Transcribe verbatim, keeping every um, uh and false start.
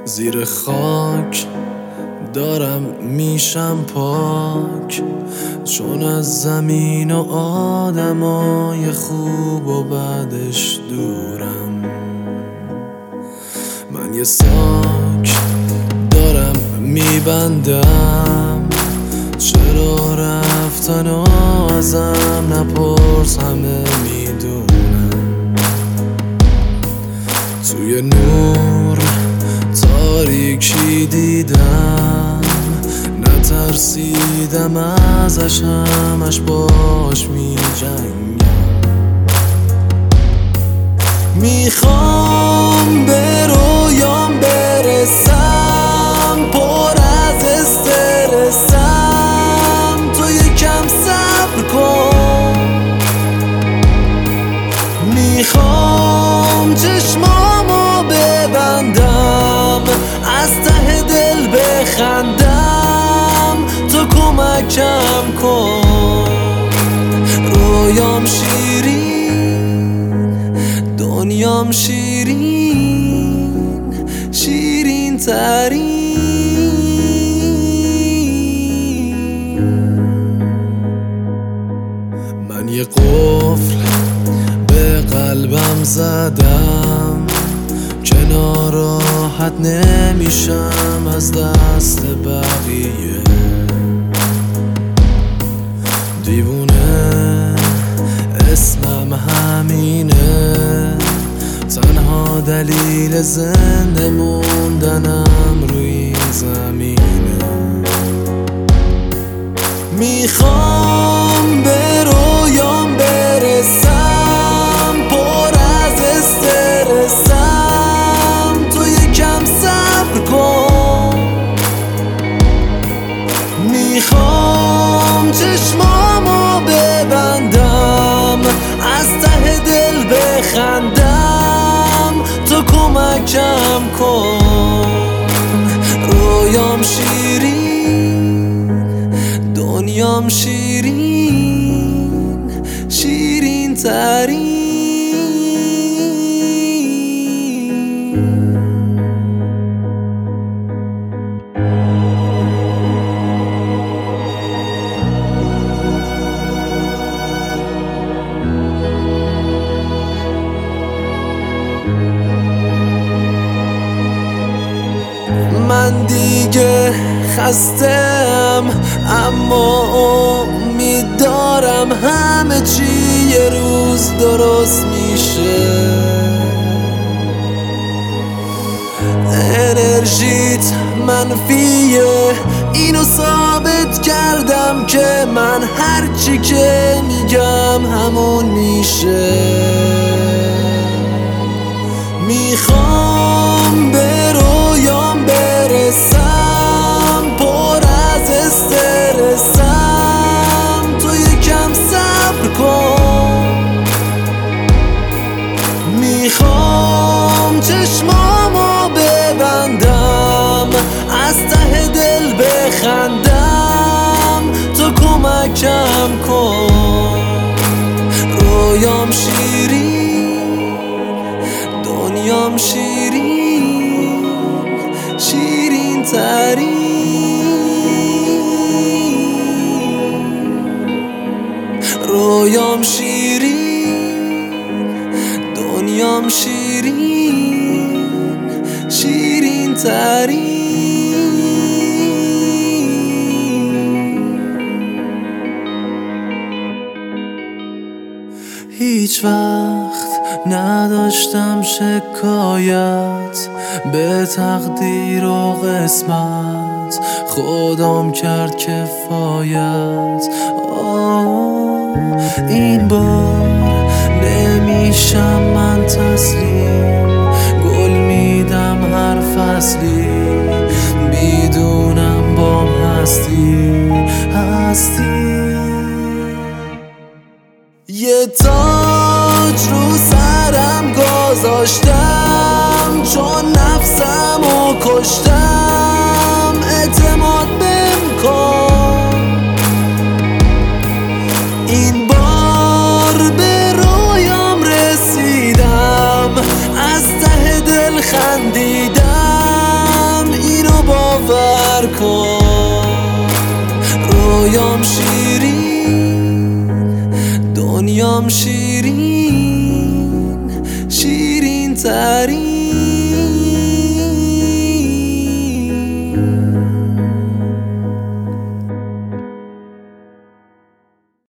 زیر خاک دارم میشم پاک، چون از زمین و آدمای خوب و بعدش دورم. من یه ساک دارم میبندم، چرا رفتن و ازم نپرس، همه میدونم. توی نور تاریکی دیدم، نترسیدم ازش، همش باش می جنگم. میخوام به رویام برسم، پر از استرسم، تو یکم صبر کن. میخوام چشمامو ببندم، از ته دل بخندم، تو کمکم کن. رویام شیرین، دنیام شیرین، شیرین ترین. من یه قفل به قلبم زدم که ناراحت نمیشم از دست بقیه. دیوونه اسمم همینه، تنها دلیل زنده موندنم روی این زمینه. میخوام به رویام برسم، پر از استرسم، تو یکم صبر کن. میخوام چشمامو ببندم، از ته دل بخندم، تو کمکم کن. رویام شیرین، دنیام شیرین، شیرین ترین. من دیگه خستم، اما امید دارم همه چی یه روز درست میشه. انرژیت منفیه، اینو ثابت کردم که من هرچی که میگم همون میشه. میخوام به رویام برسم، پر از استرسم، تو یکم صبر کن. میخوام چشمامو ببندم، از ته دل بخندم، تو کمکم کن. رویام شیرین، دنیام شیرین، شیرین ترین. رویام شیرین، دنیام شیرین، شیرین ترین. هیچ وقت نداشتم شکایت، به تقدیر و قسمت خودم کرد کفایت. آه این بار نمیشم من تسلیم، گل میدم هر فصلی، میدونم بام هستی هستی. یه تاج رو سرم گذاشتم، چون نفسمو کشتم، اعتماد بهم کن. این بار به رویام رسیدم، از ته دل خندیدم، نکن. رویام شیرین، دنیام شیرین، شیرین ترین